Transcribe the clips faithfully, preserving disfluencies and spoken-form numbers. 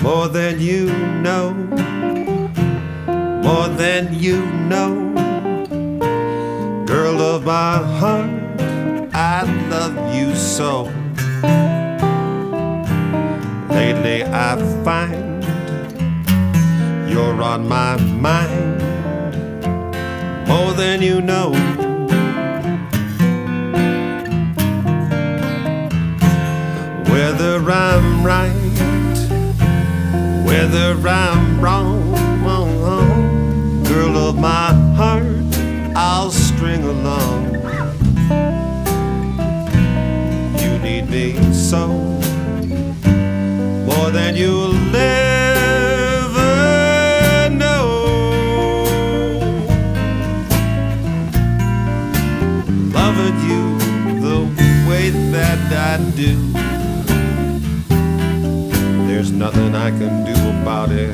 more than you know, more than you know. Girl of my heart, I love you so. Lately I find you're on my mind, more than you know. Whether I'm right, whether I'm wrong, girl of my heart, I'll string along. You need me so, more than you'll ever know. Loving you the way that I do, there's nothing I can do about it.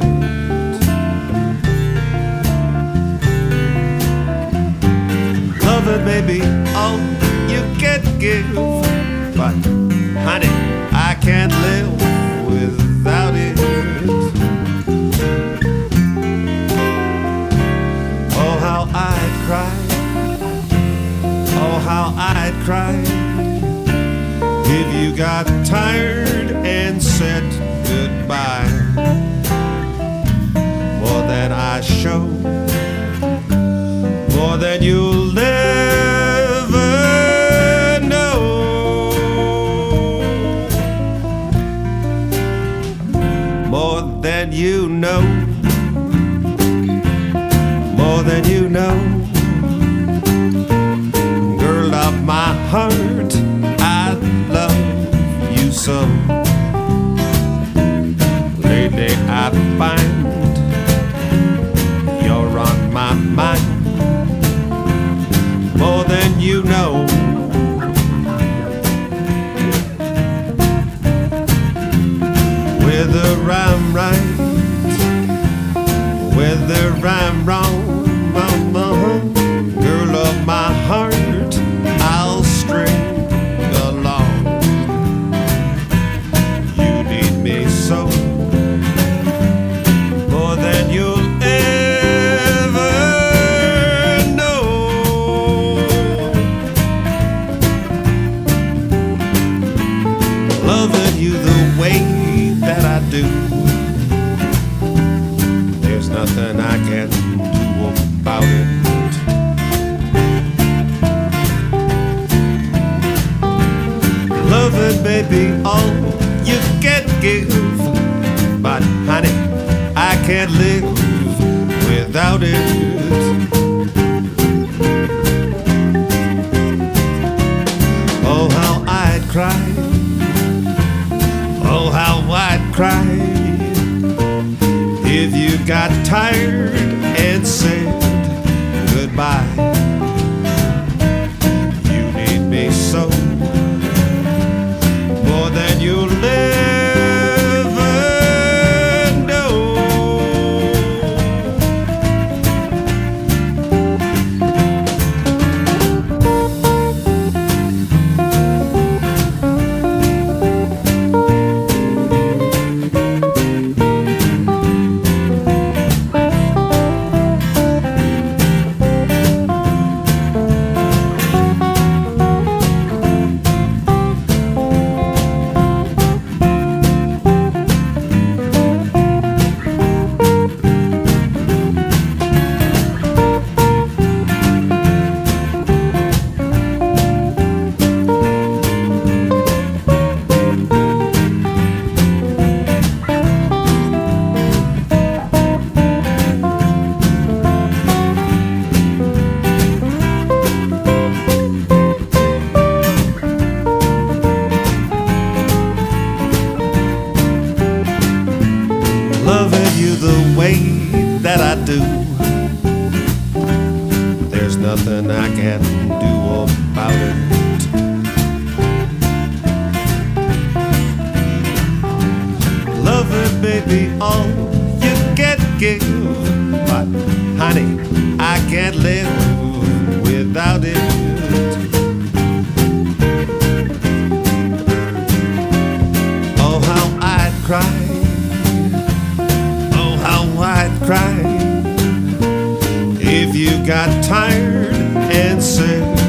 Love it, baby, all you can give, but honey, I can't live without it. Oh, how I'd cry, oh, how I'd cry if you got tired and said goodbye. More than I show, more than you'll ever know. More than you know, more than you know. Girl of my heart, I love you so. Lately I find you're on my mind, more than you know. Whether I'm right, whether I'm wrong, girl of my heart, I'll string along. You need me so, more than you'll ever know. Loving you the way that I do, there's nothing I can do about it. Love it, baby, all you can give, but honey, I can't live without it. Oh, how I'd cry, oh, how I'd cry if you got tired and said goodbye. You need me so, more than you'll ever know. Loving you the way that I do, there's nothing I can do about it. Love it, baby, all you can give, but honey, I can't live without it. Oh, how I'd cry, got tired and said,